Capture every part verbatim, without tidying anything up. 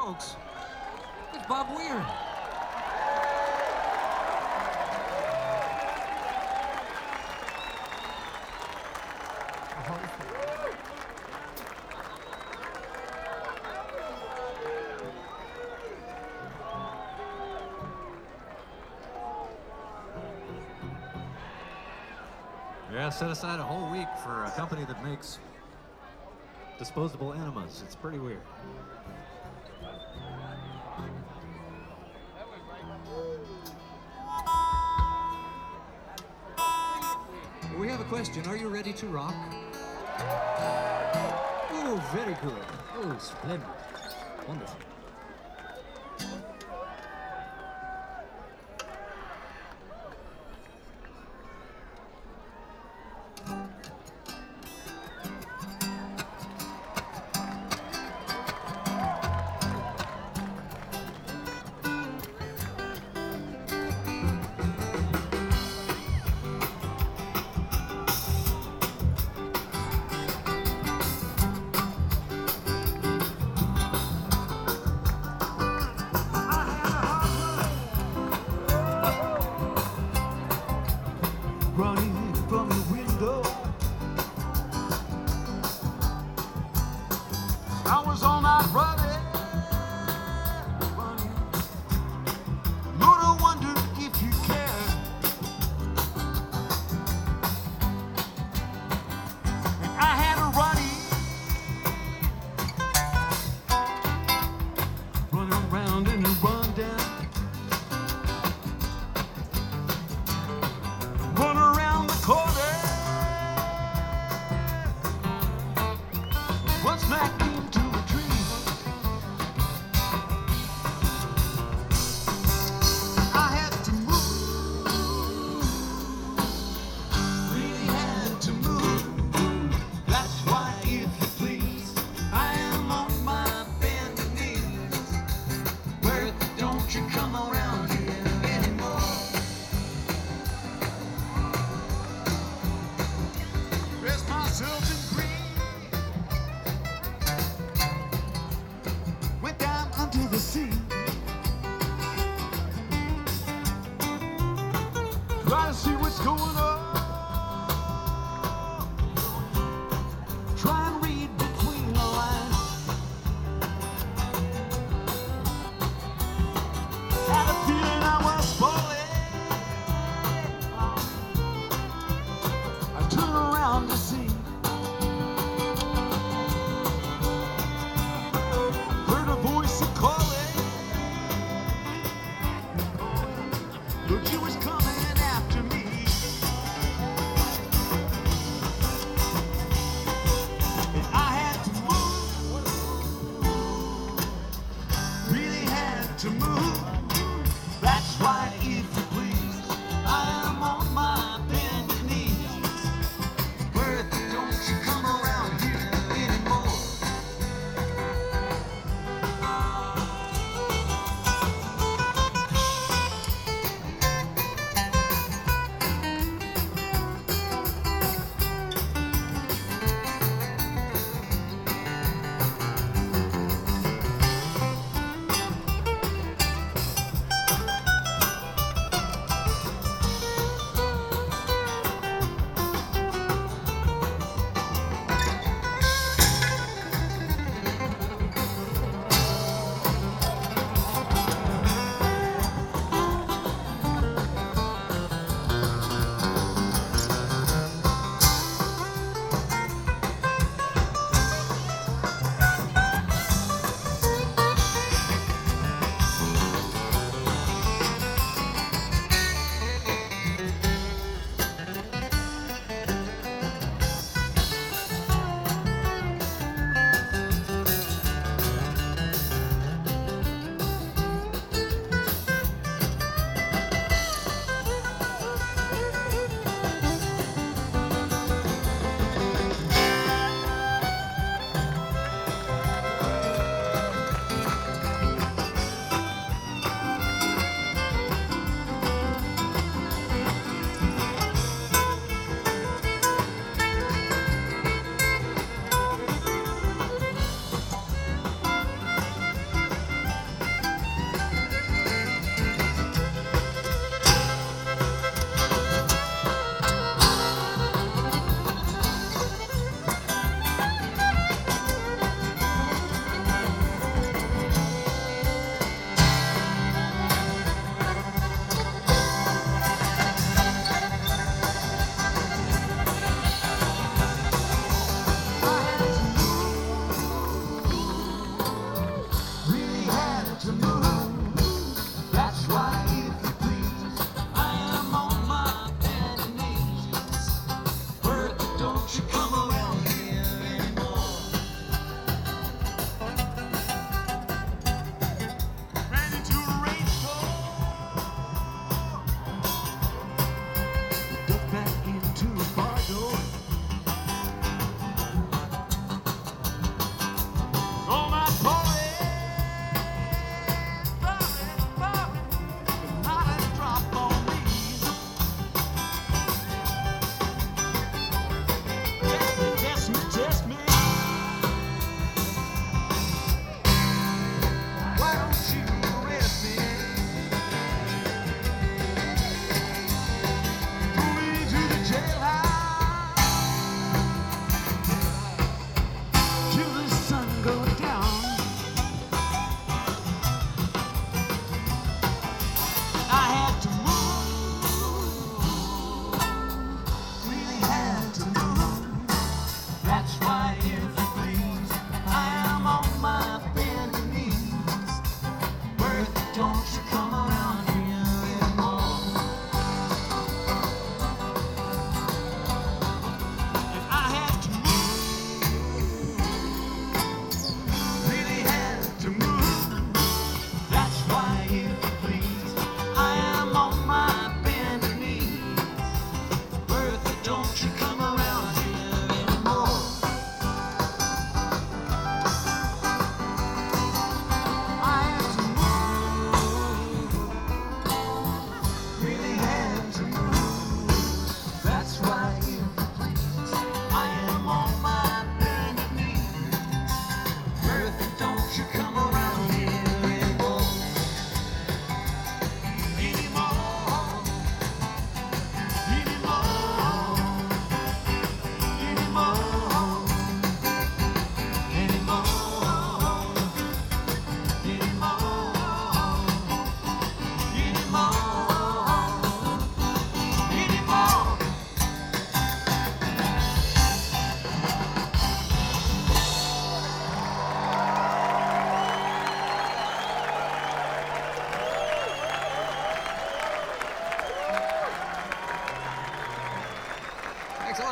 folks, it's Bob Weir. Yeah, set aside a whole week for a company that makes disposable enemas. It's pretty weird. We have a question. Are you ready to rock? Oh, very good. Oh, splendid. Wonderful. Running from the window, I was all night running, running. Lord, I wonder if you care. And I had a running, running around in a rundown. Run around the corner, run smack into a tree. I had to move, really had to move. That's why, if you please, I am on my bended knees. Where don't you come around here anymore? Dress myself in green, went down under the sea. Try to see what's going on, try and read between the lines. Had a feeling I was falling. I turned around to see, heard a voice a calling. Look, you was coming after me.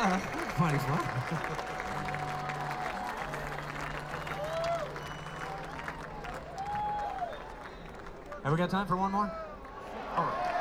Funny fun. Have we got time for one more? All right.